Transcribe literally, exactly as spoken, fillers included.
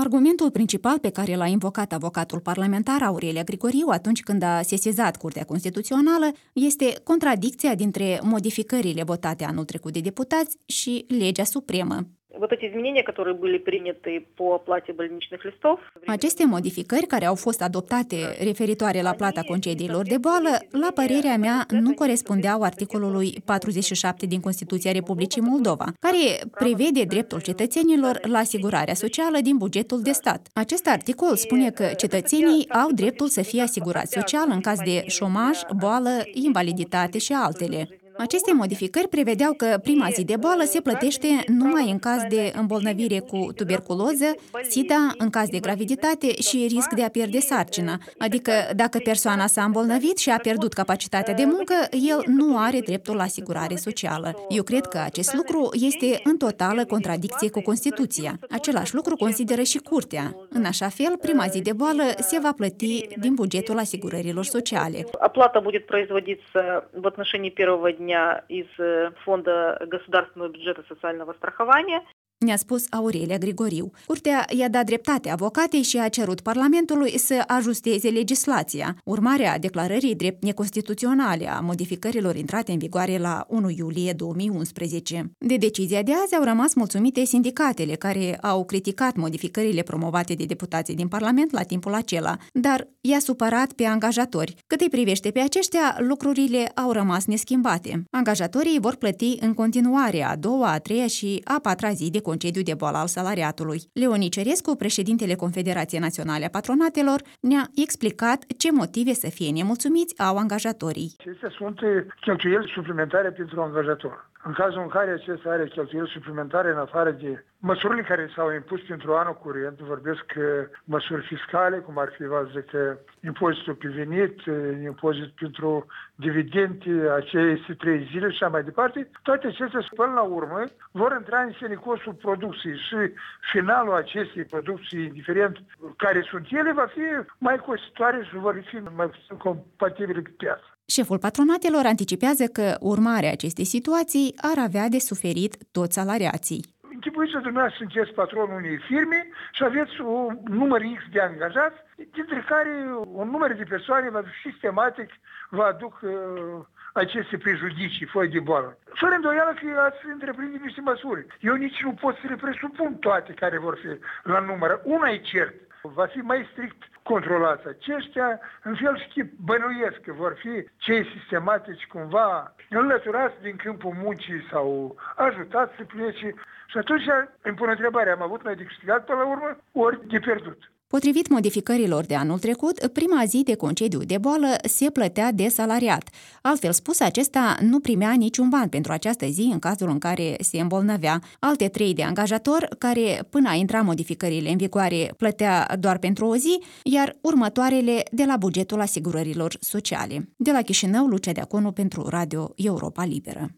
Argumentul principal pe care l-a invocat avocatul parlamentar Aurelia Grigoriu atunci când a sesizat Curtea Constituțională este contradicția dintre modificările votate anul trecut de deputați și legea supremă. Aceste modificări care au fost adoptate referitoare la plata concediilor de boală, la părerea mea, nu corespundeau articolului patruzeci și șapte din Constituția Republicii Moldova, care prevede dreptul cetățenilor la asigurarea socială din bugetul de stat. Acest articol spune că cetățenii au dreptul să fie asigurați social în caz de șomaj, boală, invaliditate și altele. Aceste modificări prevedeau că prima zi de boală se plătește numai în caz de îmbolnăvire cu tuberculoză, SIDA, în caz de graviditate și risc de a pierde sarcina. Adică dacă persoana s-a îmbolnăvit și a pierdut capacitatea de muncă, el nu are dreptul la asigurare socială. Eu cred că acest lucru este în totală contradicție cu Constituția. Același lucru consideră și Curtea. În așa fel, prima zi de boală se va plăti din bugetul asigurărilor sociale. Оплата будет производиться в отношении первого дня из фонда государственного бюджета социального страхования. Ne-a spus Aurelia Grigoriu. Curtea i-a dat dreptate avocatei și a cerut Parlamentului să ajusteze legislația, urmare a declarării drept neconstituționale a modificărilor intrate în vigoare la unu iulie două mii unsprezece. De decizia de azi au rămas mulțumite sindicatele care au criticat modificările promovate de deputații din Parlament la timpul acela, dar i-a supărat pe angajatori. Cât îi privește pe aceștia, lucrurile au rămas neschimbate. Angajatorii vor plăti în continuare a doua, a treia și a patra zi de concediu de boală al salariatului. Leonid Cerescu, președintele Confederației Naționale a Patronatelor, ne-a explicat ce motive să fie nemulțumiți au angajatorii. Acestea sunt cheltuieli suplimentare pentru angajator. În cazul în care acesta are cheltuieli suplimentare în afară de măsurile care s-au impus pentru anul curent, vorbesc măsuri fiscale, cum ar fi, vă zic, impozitul pe venit, impozit pentru dividende, aceste trei zile și așa mai departe, toate acestea, până la urmă, vor intra în senicostul producției și finalul acestei producții, indiferent care sunt ele, va fi mai costitoare și vor fi mai compatibile cu piața. Șeful patronatelor anticipează că urmarea acestei situații ar avea de suferit toți salariații. Închipuiți că dumneavoastră sunteți patronul unei firme și aveți un număr X de angajați, dintre care un număr de persoane va fi sistematic vă aduc uh, aceste prejudicii, foi de boală. Fără îndoială că ați întreprinde niște măsuri. Eu nici nu pot să le presupun toate care vor fi la număr. Una e cert, va fi mai strict controlați aceștia, în fel și chip bănuiesc că vor fi cei sistematici cumva înlăturați din câmpul muncii sau ajutați să plece. Și atunci îmi pun întrebarea, am avut noi de câștigat până la urmă, ori de pierdut. Potrivit modificărilor de anul trecut, prima zi de concediu de boală se plătea de salariat. Altfel spus, acesta nu primea niciun ban pentru această zi în cazul în care se îmbolnăvea. Alte trei de angajator, care până a intra modificările în vigoare plătea doar pentru o zi, iar următoarele de la bugetul asigurărilor sociale. De la Chișinău, Lucia Deaconu pentru Radio Europa Liberă.